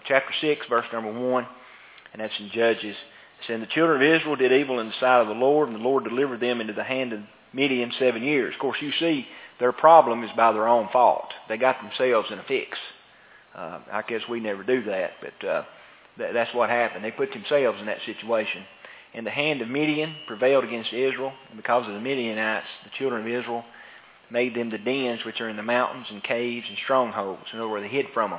chapter 6, verse number 1, and that's in Judges. It said, the children of Israel did evil in the sight of the Lord, and the Lord delivered them into the hand of Midian 7 years. Of course, you see, their problem is by their own fault. They got themselves in a fix. I guess we never do that, but that's what happened. They put themselves in that situation. And the hand of Midian prevailed against Israel, and because of the Midianites, the children of Israel made them the dens which are in the mountains and caves and strongholds. In other words, they hid from them.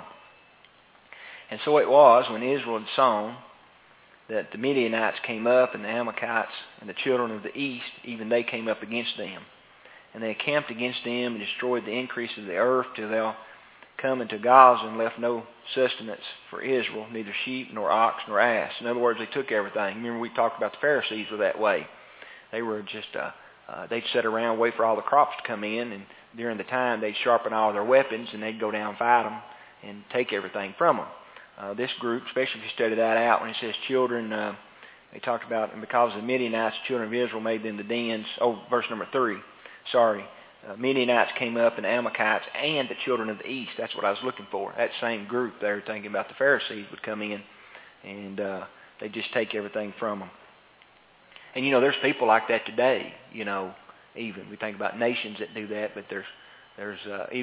And so it was when Israel had sown that the Midianites came up, and the Amalekites and the children of the east, even they came up against them. And they encamped against them and destroyed the increase of the earth till thou come into Gaza and left no sustenance for Israel, neither sheep nor ox nor ass. In other words, they took everything. Remember we talked about the Pharisees were that way. They were just, they'd sit around, wait for all the crops to come in, and during the time they'd sharpen all their weapons and they'd go down and fight them and take everything from them. This group, especially if you study that out, when it says children, they talked about, and because of the Midianites, the children of Israel made them the dens. Oh, verse number 3. Midianites came up, and the Amalekites and the children of the east. That's what I was looking for. That same group there, thinking about the Pharisees, would come in, and they'd just take everything from them. And, there's people like that today, even. We think about nations that do that, but there's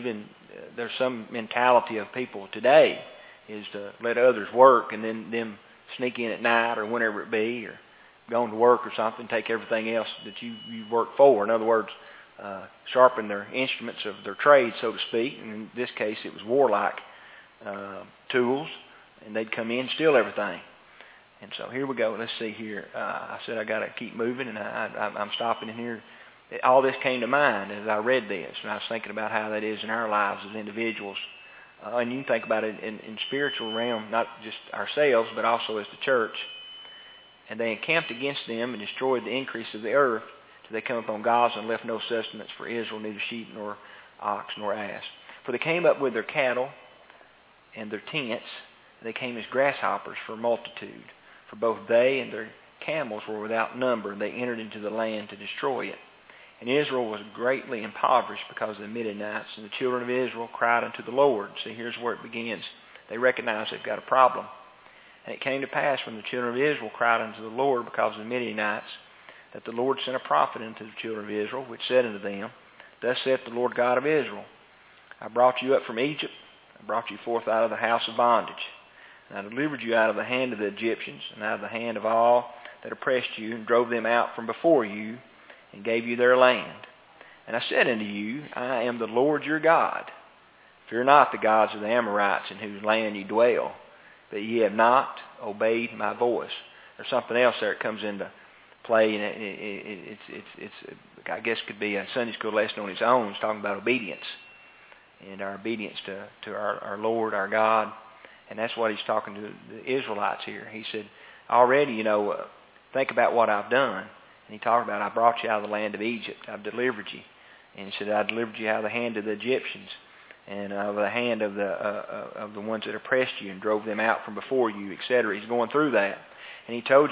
some mentality of people today is to let others work and then them sneak in at night or whenever it be, or going to work or something, take everything else that you work for. In other words, sharpen their instruments of their trade, so to speak. And in this case, it was warlike tools, and they'd come in and steal everything. And so here we go. Let's see here. I said I got to keep moving, and I'm stopping in here. All this came to mind as I read this, and I was thinking about how that is in our lives as individuals. And you can think about it in spiritual realm, not just ourselves, but also as the church. And they encamped against them and destroyed the increase of the earth till they come upon Gaza and left no sustenance for Israel, neither sheep nor ox nor ass. For they came up with their cattle and their tents, and they came as grasshoppers for multitude. For both they and their camels were without number, and they entered into the land to destroy it. And Israel was greatly impoverished because of the Midianites, and the children of Israel cried unto the Lord. See, here's where it begins. They recognize they've got a problem. And it came to pass when the children of Israel cried unto the Lord because of the Midianites, that the Lord sent a prophet unto the children of Israel, which said unto them, Thus saith the Lord God of Israel, I brought you up from Egypt, I brought you forth out of the house of bondage, and I delivered you out of the hand of the Egyptians, and out of the hand of all that oppressed you, and drove them out from before you, and gave you their land. And I said unto you, I am the Lord your God. Fear not the gods of the Amorites in whose land you dwell, but ye have not obeyed my voice. There's something else there that comes into play, and it's I guess could be a Sunday school lesson on its own. It's talking about obedience and our obedience to our Lord, our God. And that's what he's talking to the Israelites here. He said, already, think about what I've done. And he talked about, I brought you out of the land of Egypt. I've delivered you. And he said, I delivered you out of the hand of the Egyptians and out of the hand of the ones that oppressed you and drove them out from before you, etc. He's going through that. And he told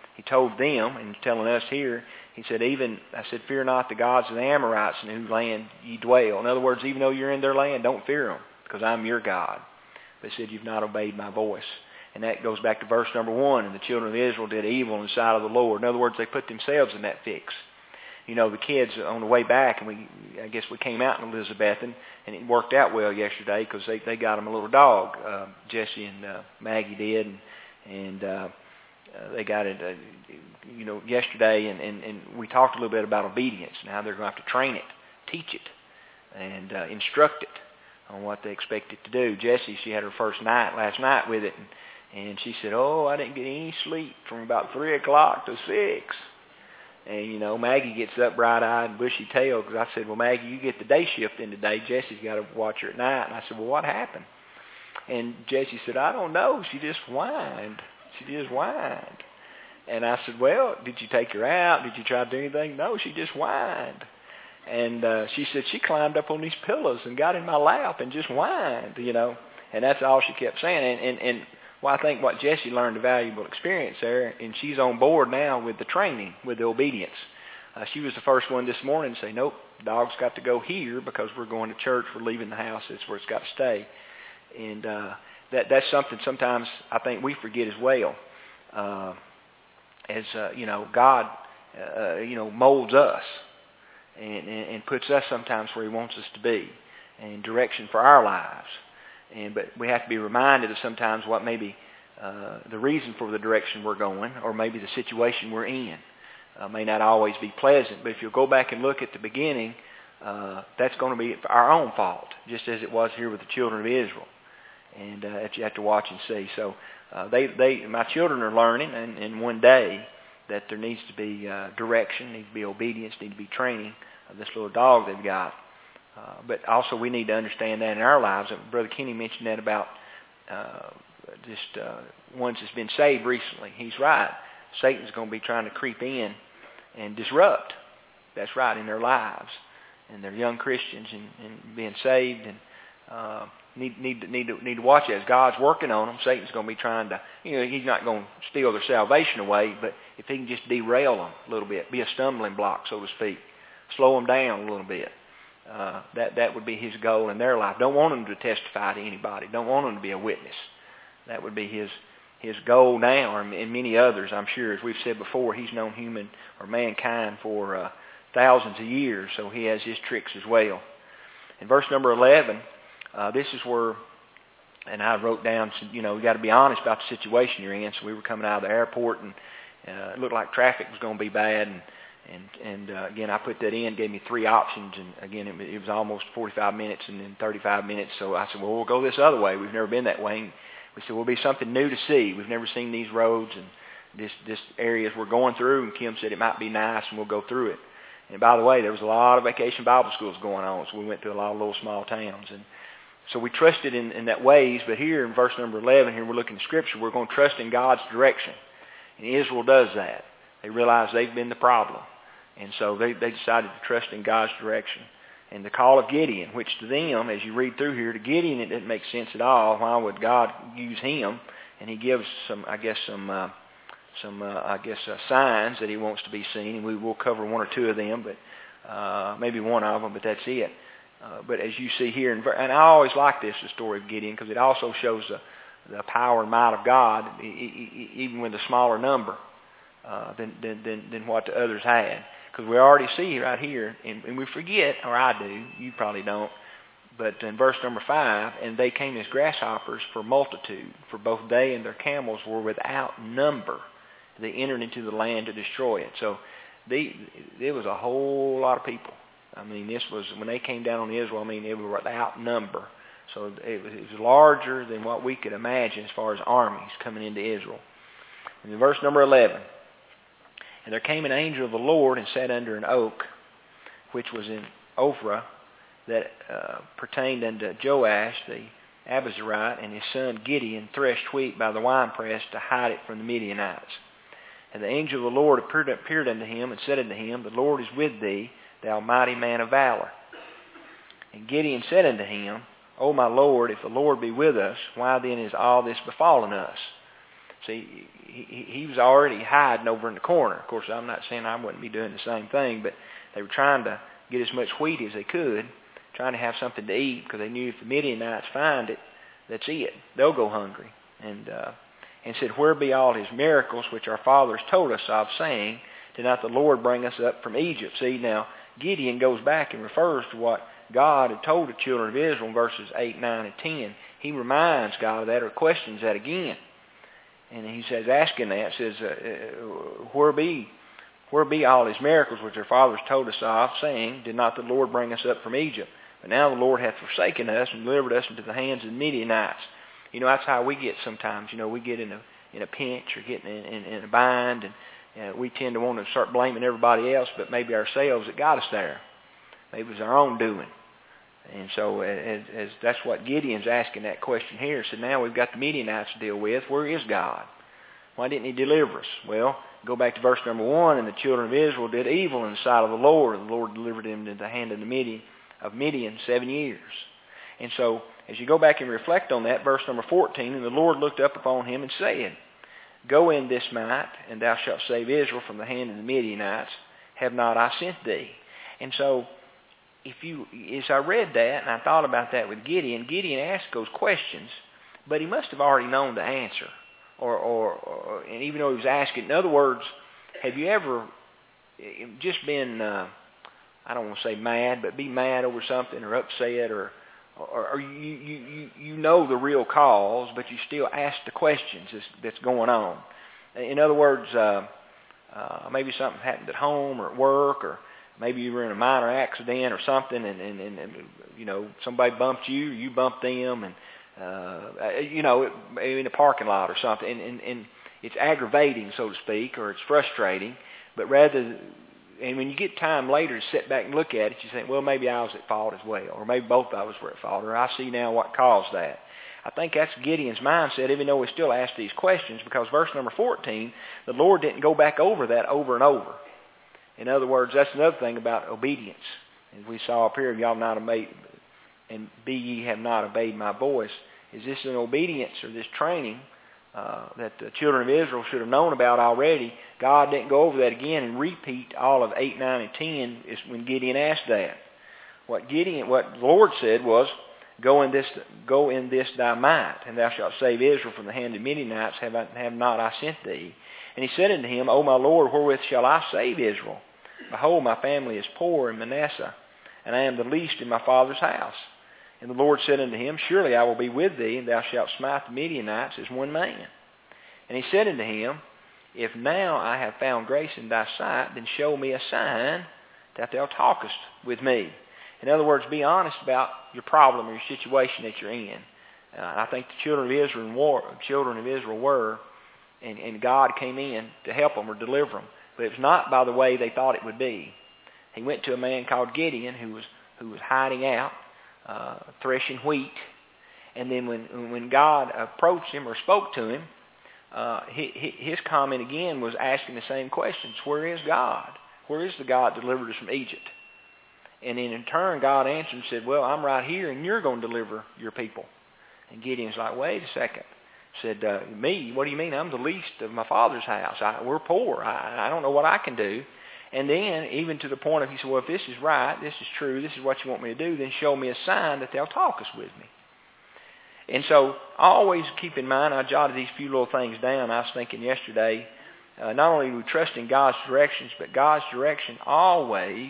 them, and he's telling us here, he said, fear not the gods of the Amorites in whose land ye dwell. In other words, even though you're in their land, don't fear them, because I'm your God. But he said, you've not obeyed my voice. And that goes back to verse number 1. And the children of Israel did evil in the sight of the Lord. In other words, they put themselves in that fix. The kids on the way back, and I guess we came out in Elizabethton, and it worked out well yesterday because they got them a little dog. Jesse and Maggie did, and they got it, yesterday, and we talked a little bit about obedience. Now they're going to have to train it, teach it, and instruct it on what they expect it to do. Jessie, she had her first night last night with it, and she said, I didn't get any sleep from about 3 o'clock to 6. And, Maggie gets up bright-eyed and bushy-tailed because I said, well, Maggie, you get the day shift in today. Jessie's got to watch her at night. And I said, well, what happened? And Jessie said, I don't know. She just whined. And I said, well, did you take her out? Did you try to do anything? No, she just whined. And she said she climbed up on these pillows and got in my lap and just whined, And that's all she kept saying. And I think what Jessie learned a valuable experience there, and she's on board now with the training, with the obedience. She was the first one this morning to say, nope, the dog's got to go here because we're going to church. We're leaving the house. That's where it's got to stay. And that's something sometimes I think we forget as well. God, molds us and puts us sometimes where He wants us to be, and direction for our lives. But we have to be reminded of sometimes what maybe the reason for the direction we're going, or maybe the situation we're in, may not always be pleasant. But if you'll go back and look at the beginning, that's going to be our own fault, just as it was here with the children of Israel. And that you have to watch and see. So my children are learning, and one day that there needs to be direction, needs to be obedience, needs to be training of this little dog they've got. But also we need to understand that in our lives. Brother Kenny mentioned that about ones that's been saved recently. He's right. Satan's going to be trying to creep in and disrupt. That's right, in their lives. And they're young Christians and being saved, and need to watch it. As God's working on them, Satan's going to be trying to, he's not going to steal their salvation away, but if he can just derail them a little bit, be a stumbling block, so to speak, slow them down a little bit. That would be his goal in their life. Don't want them to testify to anybody. Don't want them to be a witness. That would be his goal now, and many others, I'm sure. As we've said before, he's known human or mankind for thousands of years, so he has his tricks as well. In verse number 11, this is where, and I wrote down, you got to be honest about the situation you're in. So we were coming out of the airport, and it looked like traffic was going to be bad, and again, I put that in, gave me 3 options, and again, it was almost 45 minutes and then 35 minutes. So I said, well, we'll go this other way. We've never been that way. And we said, we'll be something new to see. We've never seen these roads and this areas we're going through. And Kim said it might be nice, and we'll go through it. And by the way, there was a lot of vacation Bible schools going on, so we went to a lot of little small towns. And so we trusted in that ways, but here in verse number 11, here we're looking at Scripture, we're going to trust in God's direction. And Israel does that. They realize they've been the problem. And so they decided to trust in God's direction. And the call of Gideon, which to them, as you read through here, to Gideon it didn't make sense at all. Why would God use him? And he gives some signs that he wants to be seen, and we will cover 1 or 2 of them, but maybe one of them, but that's it. But as you see here, and I always like the story of Gideon, because it also shows the power and might of God, even with a smaller number than what the others had. Because we already see right here, and we forget, or I do, you probably don't, but in verse number 5, and they came as grasshoppers for multitude, for both they and their camels were without number. They entered into the land to destroy it. So there was a whole lot of people. I mean, this was, when they came down on Israel, they were without number. So it was larger than what we could imagine as far as armies coming into Israel. And in verse number 11, and there came an angel of the Lord and sat under an oak, which was in Ophrah, that pertained unto Joash the Abiezrite, and his son Gideon threshed wheat by the winepress to hide it from the Midianites. And the angel of the Lord appeared unto him and said unto him, The Lord is with thee, thou mighty man of valor. And Gideon said unto him, O my Lord, if the Lord be with us, why then is all this befallen us? See, he was already hiding over in the corner. Of course, I'm not saying I wouldn't be doing the same thing, but they were trying to get as much wheat as they could, trying to have something to eat, because they knew if the Midianites find it, that's it. They'll go hungry. And said, Where be all his miracles which our fathers told us of, saying, Did not the Lord bring us up from Egypt? See, now, Gideon goes back and refers to what God had told the children of Israel in verses 8, 9, and 10. He reminds God of that, or questions that again. And he says, asking that, says, Where be all his miracles which our fathers told us of, saying, Did not the Lord bring us up from Egypt? But now the Lord hath forsaken us and delivered us into the hands of the Midianites. That's how we get sometimes. We get in a pinch or getting in a bind, and we tend to want to start blaming everybody else, but maybe ourselves that got us there. Maybe it was our own doing. And so as that's what Gideon's asking that question here. So now we've got the Midianites to deal with. Where is God? Why didn't he deliver us? Well, go back to verse number 1, and the children of Israel did evil in the sight of the Lord, and the Lord delivered them into the hand of Midian 7 years. And so as you go back and reflect on that, verse number 14, and the Lord looked up upon him and said, Go in this night, and thou shalt save Israel from the hand of the Midianites. Have not I sent thee? And so as I read that, and I thought about that with Gideon asked those questions but he must have already known the answer. And even though he was asking, in other words, have you ever just been, I don't want to say mad, but be mad over something or upset or you know the real cause, but you still ask the questions that's going on. In other words, maybe something happened at home or at work, or maybe you were in a minor accident or something, and you know, somebody bumped you, or you bumped them, and you know, in a parking lot or something, and it's aggravating, so to speak, or it's frustrating. But and when you get time later to sit back and look at it, you think, well, maybe I was at fault as well, or maybe both of us were at fault, or I see now what caused that. I think that's Gideon's mindset, even though we still ask these questions, because verse number 14, the Lord didn't go back over that over and over. In other words, that's another thing about obedience. As we saw up here, y'all not obeyed, and be ye have not obeyed my voice. Is this an obedience or this training that the children of Israel should have known about already? God didn't go over that again and repeat all of 8, 9, and 10 is when Gideon asked that. What the Lord said was, Go in this thy might, and thou shalt save Israel from the hand of Midianites, have not I sent thee? And he said unto him, O my Lord, wherewith shall I save Israel? Behold, my family is poor in Manasseh, and I am the least in my father's house. And the Lord said unto him, Surely I will be with thee, and thou shalt smite the Midianites as one man. And he said unto him, If now I have found grace in thy sight, then show me a sign that thou talkest with me. In other words, be honest about your problem or your situation that you're in. I think the children of Israel were, and God came in to help them or deliver them. But it was not by the way they thought it would be. He went to a man called Gideon who was hiding out, threshing wheat. And then when God approached him or spoke to him, his comment again was asking the same questions. Where is God? Where is the God that delivered us from Egypt? And then in turn, God answered and said, well, I'm right here, and you're going to deliver your people. And Gideon's like, wait a second. Said, me? What do you mean? I'm the least of my father's house. We're poor. I don't know what I can do. And then, even to the point of, he said, well, if this is right, this is true, this is what you want me to do, then show me a sign that they'll talk us with me. And so, always keep in mind, I jotted these few little things down. I was thinking yesterday, not only do we trust in God's directions, but God's direction always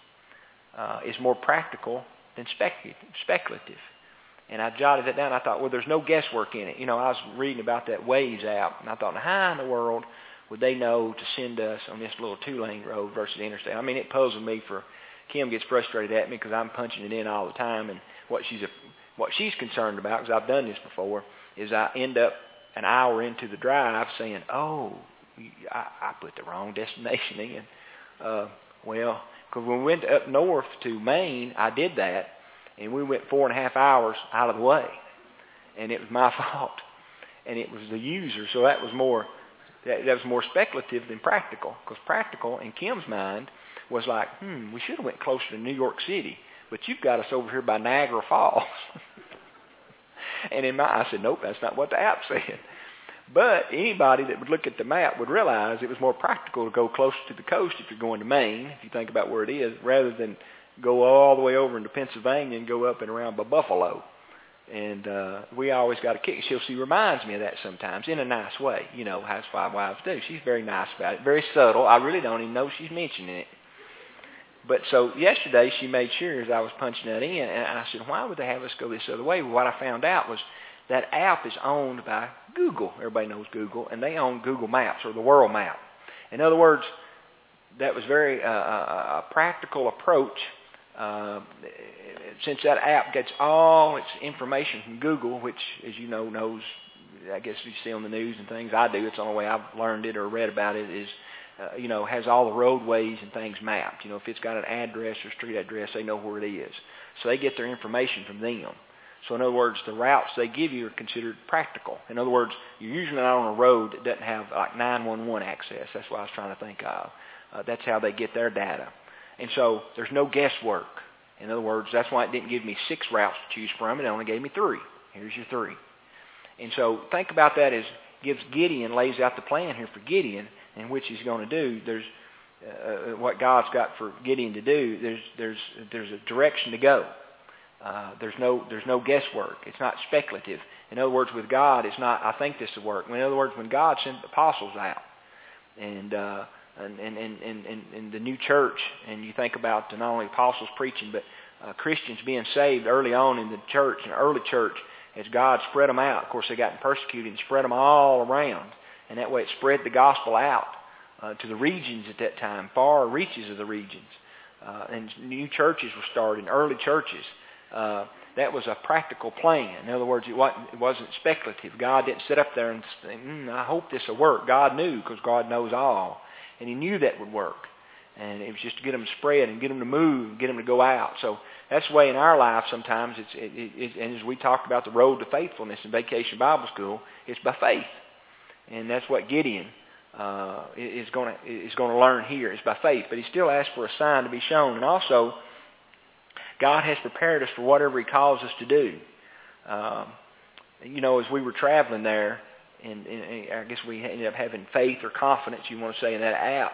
is more practical than speculative. And I jotted it down. I thought, well, there's no guesswork in it. You know, I was reading about that Waze app, and I thought, how in the world would they know to send us on this little 2-lane road versus the interstate? I mean, it puzzled me. Kim gets frustrated at me because I'm punching it in all the time, and what she's concerned about, because I've done this before, is I end up an hour into the drive saying, oh, I put the wrong destination in. Well, because when we went up north to Maine, I did that, and we went 4.5 hours out of the way, and it was my fault, and it was the user. So that was more speculative than practical, because practical in Kim's mind was like, we should have went closer to New York City, but you've got us over here by Niagara Falls. And I said, nope, that's not what the app said. But anybody that would look at the map would realize it was more practical to go closer to the coast if you're going to Maine, if you think about where it is, rather than go all the way over into Pennsylvania and go up and around by Buffalo. And we always got a kick. She reminds me of that sometimes in a nice way, you know, as 5 wives do. She's very nice about it, very subtle. I really don't even know she's mentioning it. But so yesterday she made sure as I was punching that in, and I said, why would they have us go this other way? Well, what I found out was that app is owned by Google. Everybody knows Google, and they own Google Maps or the World Map. In other words, that was very a practical approach. Since that app gets all its information from Google, which, as you know, knows, I guess you see on the news and things, I do, it's the only way I've learned it or read about it, is, has all the roadways and things mapped. You know, if it's got an address or street address, they know where it is. So they get their information from them. So in other words, the routes they give you are considered practical. In other words, you're usually not on a road that doesn't have like 911 access. That's what I was trying to think of. That's how they get their data. And so there's no guesswork. In other words, that's why it didn't give me 6 routes to choose from. It only gave me 3. Here's your 3. And so think about that as lays out the plan here for Gideon and which he's going to do. There's what God's got for Gideon to do. There's a direction to go. There's no guesswork. It's not speculative. In other words, with God, it's not, I think this will work. In other words, when God sent the apostles out and the new church, and you think about not only apostles preaching, but Christians being saved early on in the church, in the early church, as God spread them out. Of course, they got persecuted and spread them all around. And that way it spread the gospel out to the regions at that time, far reaches of the regions. And new churches were started, early churches. That was a practical plan. In other words, it wasn't speculative. God didn't sit up there and say, I hope this will work. God knew, because God knows all. And he knew that would work. And it was just to get them to spread and get them to move and get them to go out. So that's the way in our life sometimes. And as we talked about the road to faithfulness in Vacation Bible School, it's by faith. And that's what Gideon is going to learn here. It's by faith. But he still asks for a sign to be shown. And also, God has prepared us for whatever he calls us to do. As we were traveling there, and I guess we ended up having faith or confidence, you want to say, in that app.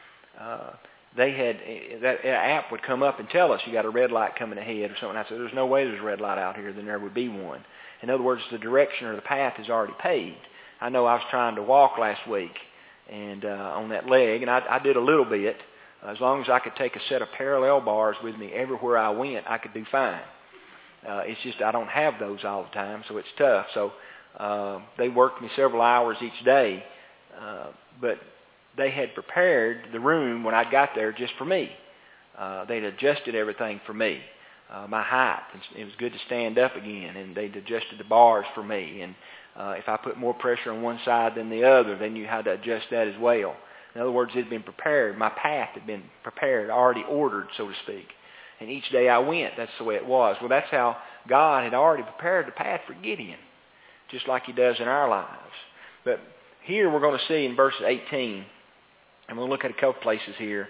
That app would come up and tell us, you got a red light coming ahead or something. I said, there's no way there's a red light out here, then there would be one. In other words, the direction or the path is already paved. I know I was trying to walk last week and on that leg, and I did a little bit. As long as I could take a set of parallel bars with me everywhere I went, I could do fine. It's just I don't have those all the time, so it's tough. So they worked me several hours each day, but they had prepared the room when I got there just for me. They'd adjusted everything for me, my height. It was good to stand up again, and they'd adjusted the bars for me. And if I put more pressure on one side than the other, they knew how to adjust that as well. In other words, it had been prepared. My path had been prepared, already ordered, so to speak. And each day I went, that's the way it was. Well, that's how God had already prepared the path for Gideon, just like he does in our lives. But here we're going to see in verse 18, and we'll look at a couple places here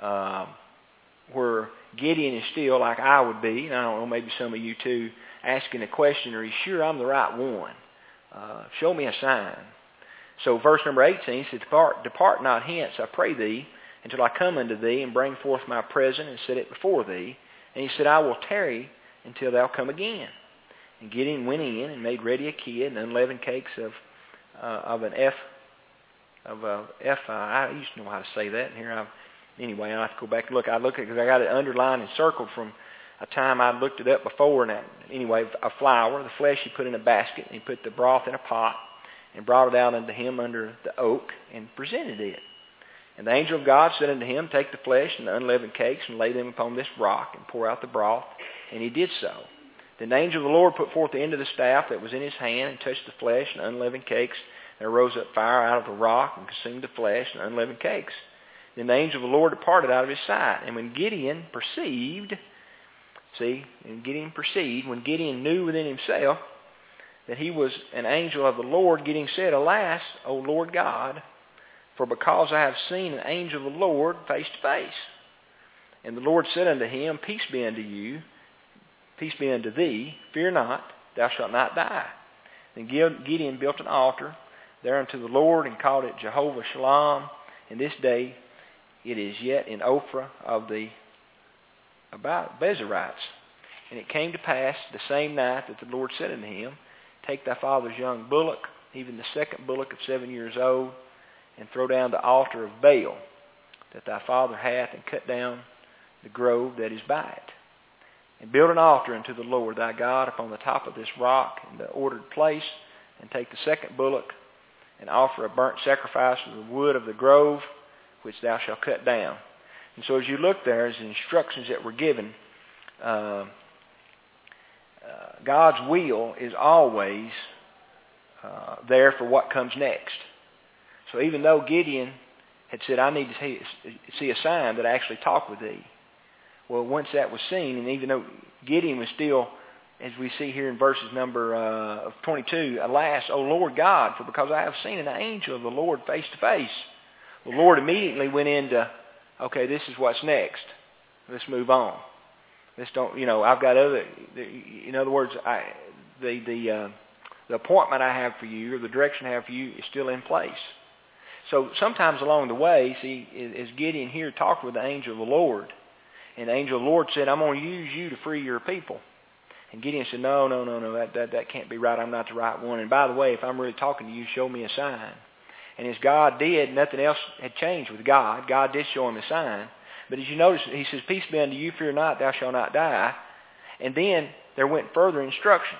where Gideon is still, like I would be, and I don't know, maybe some of you too, asking a question, are you sure I'm the right one? Show me a sign. So verse number 18 says, Depart not hence, I pray thee, until I come unto thee, and bring forth my present, and set it before thee. And he said, I will tarry until thou come again. And Gideon went in, and made ready a kid, and unleavened cakes of an I used to know how to say that. And here anyway, I have to go back and look. I look at it because I got it underlined and circled from a time I looked it up before. And anyway, a flour, the flesh he put in a basket, and he put the broth in a pot, and brought it out unto him under the oak, and presented it. And the angel of God said unto him, Take the flesh and the unleavened cakes, and lay them upon this rock, and pour out the broth. And he did so. Then the angel of the Lord put forth the end of the staff that was in his hand, and touched the flesh and the unleavened cakes. There arose up fire out of the rock, and consumed the flesh and the unleavened cakes. Then the angel of the Lord departed out of his sight. And when Gideon perceived, when Gideon knew within himself that he was an angel of the Lord, Gideon said, Alas, O Lord God, for because I have seen an angel of the Lord face to face. And the Lord said unto him, Peace be unto you, peace be unto thee, fear not, thou shalt not die. Then Gideon built an altar there unto the Lord, and called it Jehovah Shalom. And this day it is yet in Ophrah of the Bezerites. And it came to pass the same night that the Lord said unto him, Take thy father's young bullock, even the second bullock of 7 years old, and throw down the altar of Baal that thy father hath, and cut down the grove that is by it. And build an altar unto the Lord thy God upon the top of this rock in the ordered place, and take the second bullock, and offer a burnt sacrifice of the wood of the grove, which thou shalt cut down. And so as you look there, as the instructions that were given, God's will is always there for what comes next. So even though Gideon had said, I need to see a sign that I actually talk with thee. Well, once that was seen, and even though Gideon was still, as we see here in verses number 22, Alas, O Lord God, for because I have seen an angel of the Lord face to face. The Lord immediately went into, okay, this is what's next. Let's move on. Let's don't, I've got other, in other words, the appointment I have for you, or the direction I have for you, is still in place. So sometimes along the way, see, as Gideon here talked with the angel of the Lord, and the angel of the Lord said, I'm going to use you to free your people. And Gideon said, no, that can't be right. I'm not the right one. And by the way, if I'm really talking to you, show me a sign. And as God did, nothing else had changed with God. God did show him a sign. But as you notice, he says, peace be unto you, fear not, thou shalt not die. And then there went further instructions.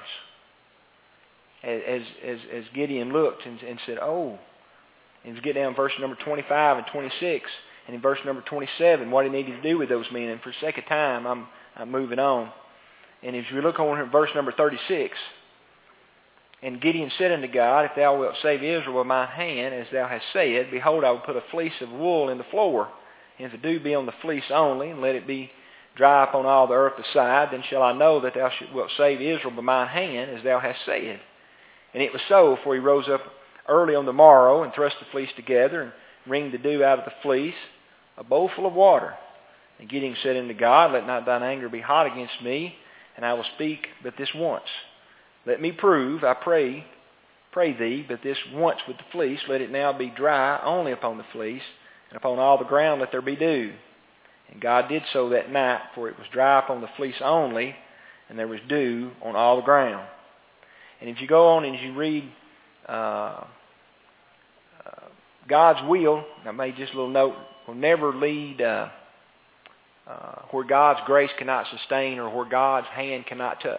As Gideon looked and said, oh, and we get down to verse number 25 and 26, and in verse number 27, what he needed to do with those men. And for the sake of time, I'm moving on. And as we look over at verse number 36, and Gideon said unto God, if thou wilt save Israel with my hand, as thou hast said, behold, I will put a fleece of wool in the floor, and if the dew be on the fleece only, and let it be dry upon all the earth beside, then shall I know that thou wilt save Israel by mine hand, as thou hast said. And it was so, for he rose up early on the morrow, and thrust the fleece together, and wringed the dew out of the fleece, a bowl full of water. And Gideon said unto God, let not thine anger be hot against me, and I will speak but this once. Let me prove, I pray thee, but this once with the fleece, let it now be dry only upon the fleece, and upon all the ground let there be dew. And God did so that night, for it was dry upon the fleece only, and there was dew on all the ground. And if you go on and you read God's will, I made just a little note, will never lead where God's grace cannot sustain or where God's hand cannot touch.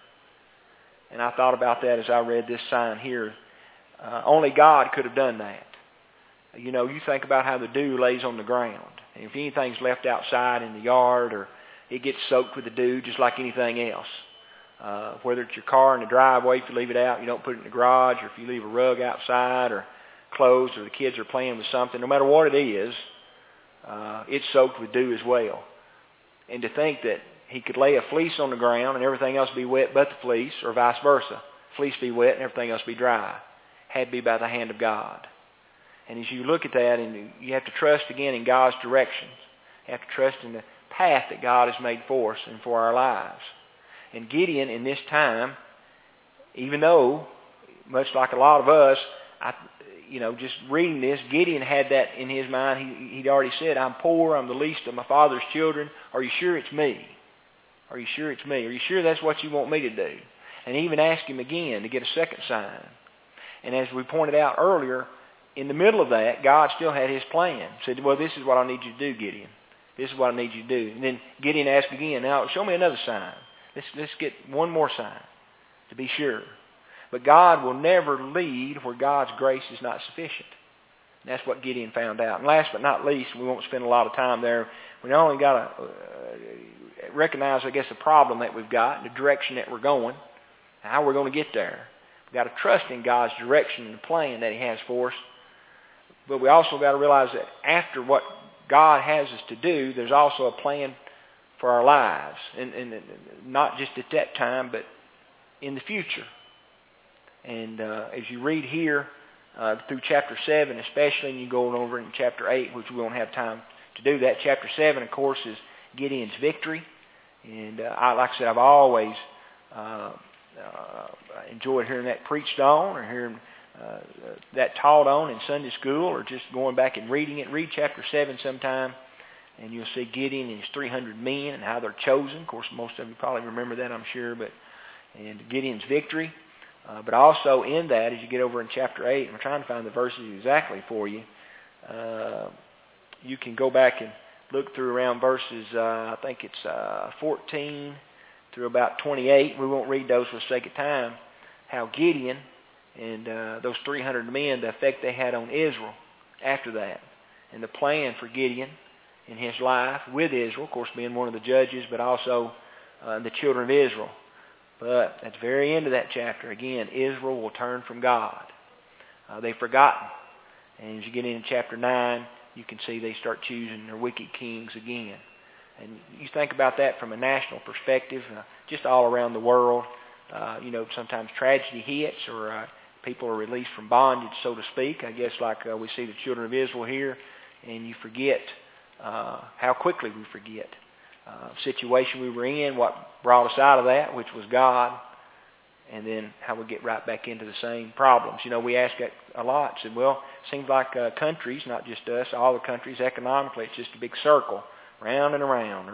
And I thought about that as I read this sign here. Only God could have done that. You know, you think about how the dew lays on the ground. And if anything's left outside in the yard, or it gets soaked with the dew just like anything else. Whether it's your car in the driveway, if you leave it out, you don't put it in the garage, or if you leave a rug outside or clothes, or the kids are playing with something, no matter what it is, it's soaked with dew as well. And to think that he could lay a fleece on the ground and everything else be wet but the fleece, or vice versa. Fleece be wet and everything else be dry. Had to be by the hand of God. And as you look at that, and you have to trust again in God's directions. You have to trust in the path that God has made for us and for our lives. And Gideon in this time, even though, much like a lot of us, just reading this, Gideon had that in his mind. He'd already said, I'm poor, I'm the least of my father's children. Are you sure it's me? Are you sure it's me? Are you sure that's what you want me to do? And even ask him again to get a second sign. And as we pointed out earlier, in the middle of that, God still had his plan. Said, well, this is what I need you to do, Gideon. This is what I need you to do. And then Gideon asked again, now show me another sign. Let's get one more sign to be sure. But God will never lead where God's grace is not sufficient. And that's what Gideon found out. And last but not least, we won't spend a lot of time there. We not only got to recognize, I guess, the problem that we've got, the direction that we're going, and how we're going to get there. We've got to trust in God's direction and the plan that he has for us. But we also got to realize that after what God has us to do, there's also a plan for our lives. And not just at that time, but in the future. And as you read here through chapter 7 especially, and you go over in chapter 8, which we won't have time to do that. Chapter 7, of course, is Gideon's victory. And like I said, I've always enjoyed hearing that preached on, or hearing that taught on in Sunday school, or just going back and reading it. Read chapter 7 sometime, and you'll see Gideon and his 300 men and how they're chosen. Of course, most of you probably remember that, I'm sure. And Gideon's victory. But also in that, as you get over in chapter 8, and we're trying to find the verses exactly for you, you can go back and look through around verses, I think it's 14 through about 28. We won't read those for the sake of time. How Gideon and those 300 men, the effect they had on Israel after that. And the plan for Gideon in his life with Israel, of course, being one of the judges, but also the children of Israel. But at the very end of that chapter, again, Israel will turn from God. They've forgotten. And as you get into chapter 9, you can see they start choosing their wicked kings again. And you think about that from a national perspective, just all around the world. Sometimes tragedy hits, or people are released from bondage, so to speak. I guess like we see the children of Israel here, and you forget how quickly we forget. Situation we were in, what brought us out of that, which was God, and then how we get right back into the same problems. We ask that a lot. Said, well, it seems like countries, not just us, all the countries economically, it's just a big circle, round and around, or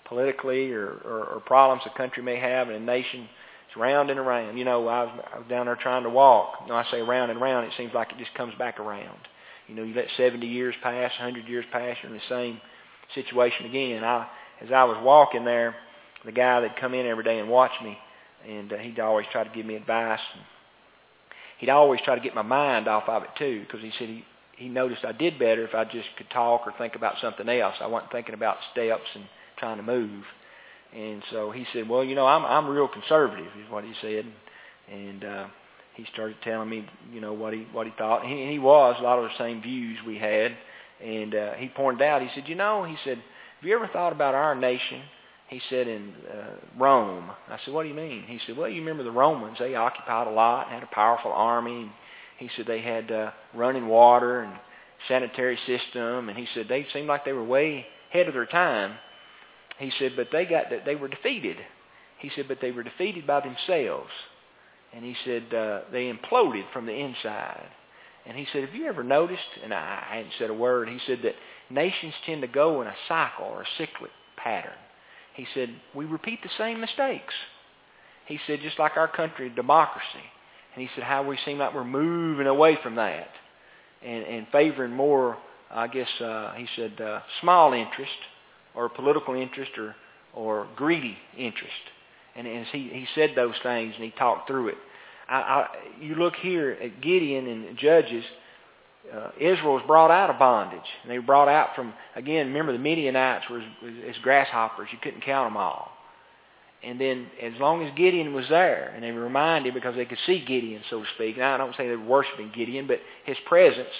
politically or problems the country may have and a nation. It's round and around. You know, I was down there trying to walk. You know, I say round and round, it seems like it just comes back around. You know, you let 70 years pass, 100 years pass, you're in the same situation again. As I was walking there, the guy that'd come in every day and watch me, and he'd always try to give me advice. And he'd always try to get my mind off of it too, because he said he noticed I did better if I just could talk or think about something else. I wasn't thinking about steps and trying to move. And so he said, well, you know, I'm real conservative, is what he said. And he started telling me, you know, what he thought. And he was a lot of the same views we had. And he pointed out, he said, you know, he said, have you ever thought about our nation? He said, in Rome. I said, what do you mean? He said, well, you remember the Romans. They occupied a lot and had a powerful army. And he said they had running water and sanitary system. And he said they seemed like they were way ahead of their time. He said, but they were defeated. He said, but they were defeated by themselves. And he said, they imploded from the inside. And he said, have you ever noticed, and I hadn't said a word, he said that nations tend to go in a cycle or a cyclic pattern. He said, we repeat the same mistakes. He said, just like our country, democracy. And he said, how we seem like we're moving away from that and favoring more, I guess, he said, small interest, or political interest, or greedy interest. And as he said those things and he talked through it. You look here at Gideon and Judges, Israel was brought out of bondage. And they were brought out from, again, remember the Midianites were as grasshoppers. You couldn't count them all. And then as long as Gideon was there, and they were reminded because they could see Gideon, so to speak. Now I don't say they were worshiping Gideon, but his presence,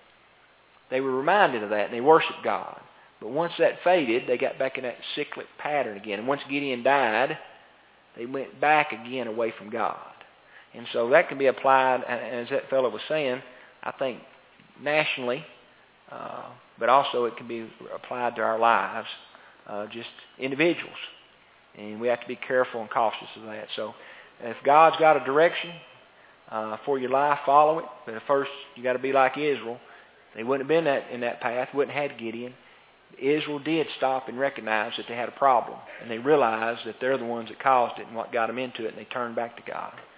they were reminded of that and they worshiped God. But once that faded, they got back in that cyclic pattern again. And once Gideon died, they went back again away from God. And so that can be applied, as that fellow was saying, I think nationally, but also it can be applied to our lives, just individuals. And we have to be careful and cautious of that. So if God's got a direction for your life, follow it. But at first, you got to be like Israel. They wouldn't have been in that path, wouldn't have had Gideon. Israel did stop and recognize that they had a problem. And they realized that they're the ones that caused it and what got them into it, and they turned back to God.